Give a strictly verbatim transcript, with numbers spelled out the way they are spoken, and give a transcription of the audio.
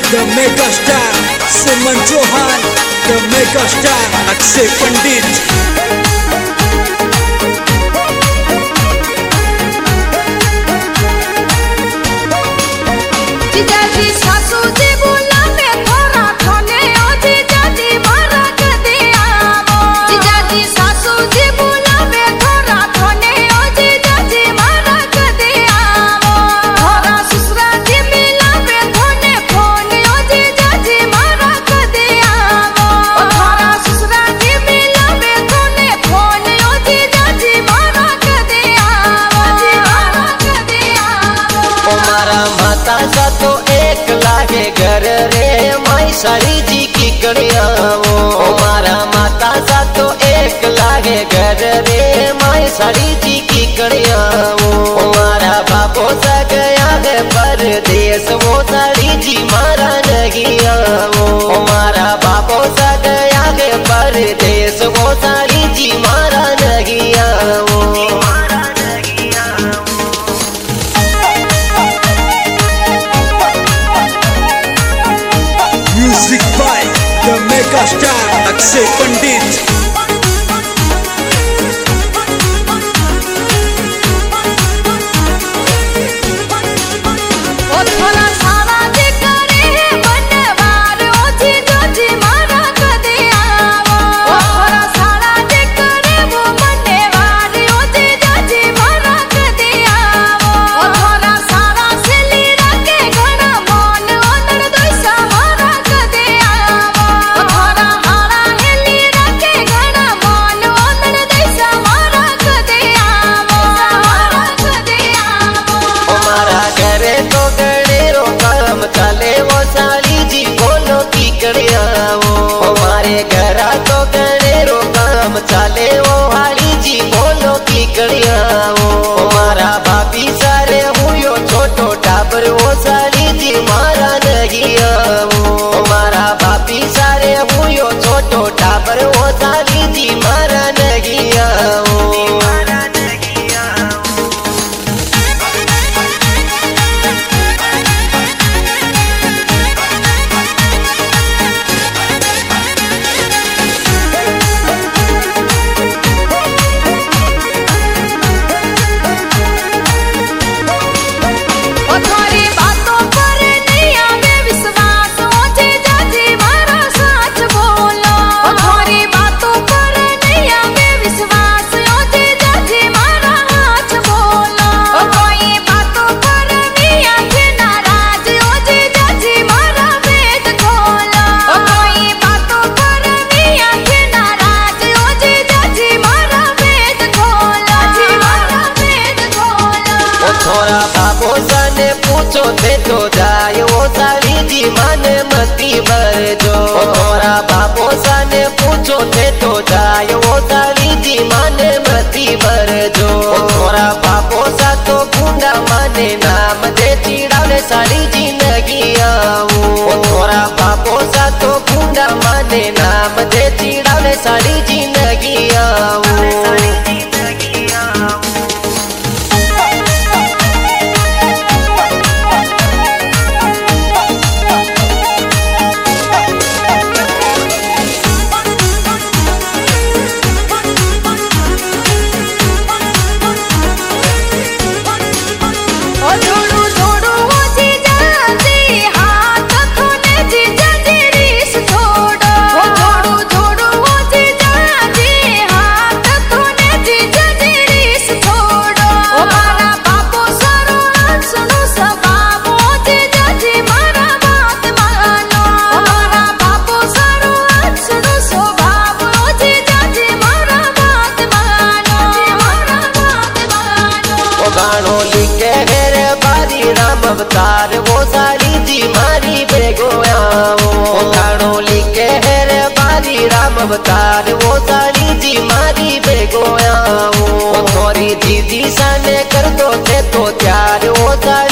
the mega star Suman Chauhan, the mega star Akshay Pandit. तो एक लागे घर रे माई साड़ी जी की कड़ियावो। हमारा माता सा तो एक लागे घर रे माई साड़ी जी की कड़ियावो। हमारा बापो सा गया है परदेश वो साड़ी जी मारा नहीं आवो। हमारा बापो सा गया है परदेश वो साड़ी जी मारा नहीं आवो। Music by the mega star Akshay Pandit. हमारे घर तो गणेरो काम चले वो हाली जी बोलो की कड़ियावो। हमारा भाभी सारे हुयो छोटो टाबर वो साली जी मारा नहीं आवो। हमारा भाभी सारे हुयो छोटो टाबर वो साली जी मारा नहीं आवो। पूछो थे तो जाए वो साली जी माने मती भर जो। थोड़ा बापो साने पूछो थे तो जाए वो साली जी माने मती भर जो। थोड़ा बापो सा तो गुंडा माने नाम दे चिड़ावे साली जी नगी आवो। थोड़ा बापो सा तो गुंडा माने नाम दे चिड़ावे साली जी नगी आवो। अवतार वो साली जी मारी बेगो आवो। गानो लिखे है रे बारी राम अवतार वो साली जी मारी बेगो आवो। थोड़ी दीदी साने कर दो थे तो त्यार वो साली